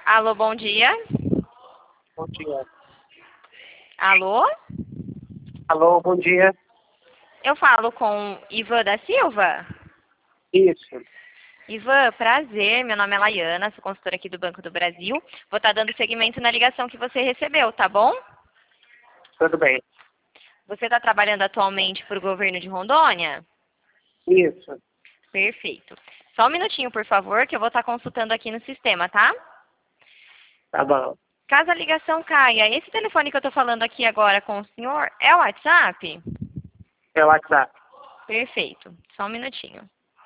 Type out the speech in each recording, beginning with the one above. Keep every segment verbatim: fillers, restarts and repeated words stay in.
Alô, bom dia. Bom dia. Alô? Alô, bom dia. Eu falo com Ivan da Silva? Isso. Ivan, prazer. Meu nome é Laiana, sou consultora aqui do Banco do Brasil. Vou estar dando seguimento na ligação que você recebeu, tá bom? Tudo bem. Você está trabalhando atualmente para o governo de Rondônia? Isso. Perfeito. Só um minutinho, por favor, que eu vou estar consultando aqui no sistema, tá? Tá bom. Caso a ligação caia, esse telefone que eu estou falando aqui agora com o senhor é o WhatsApp? É o WhatsApp. Perfeito. Só um minutinho.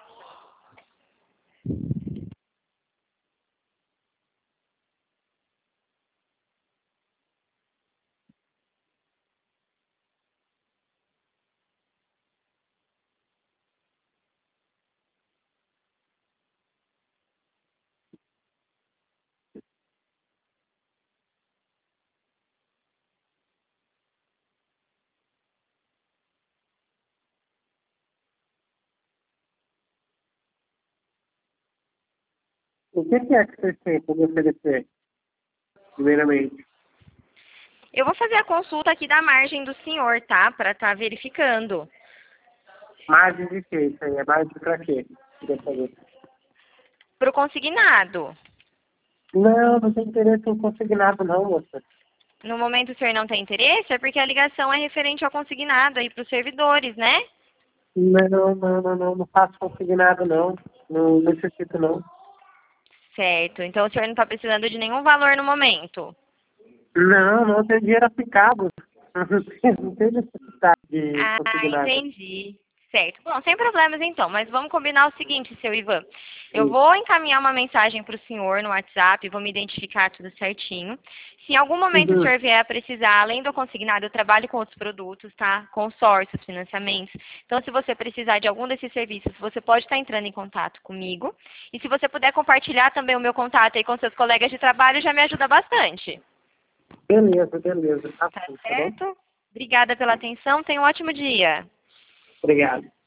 O que que é que vocês têm para me oferecer, primeiramente? Eu vou fazer a consulta aqui da margem do senhor, tá? Para estar verificando. Margem de quê? Isso aí é margem para quê? Queria saber. Para o consignado. Não, não tem interesse em consignado não, moça. No momento o senhor não tem interesse, é porque a ligação é referente ao consignado aí para os servidores, né? Não, não, não, não, não faço consignado não. Não necessito não. Certo. Então o senhor não está precisando de nenhum valor no momento. Não, não tenho dinheiro aplicado. Não tenho não tenho necessidade de Ah, consignado. entendi. Certo. Bom, sem problemas então, mas vamos combinar o seguinte, seu Ivan. Eu Sim. vou encaminhar uma mensagem para o senhor no WhatsApp, vou me identificar tudo certinho. Se em algum momento o Uhum. senhor vier a precisar, além do consignado, eu trabalho com outros produtos, tá? Consórcios, financiamentos. Então, se você precisar de algum desses serviços, você pode estar entrando em contato comigo. E se você puder compartilhar também o meu contato aí com seus colegas de trabalho, já me ajuda bastante. Beleza, beleza. Tá Tá bom, tá bom? certo? Obrigada pela atenção, tenha um ótimo dia. Obrigado.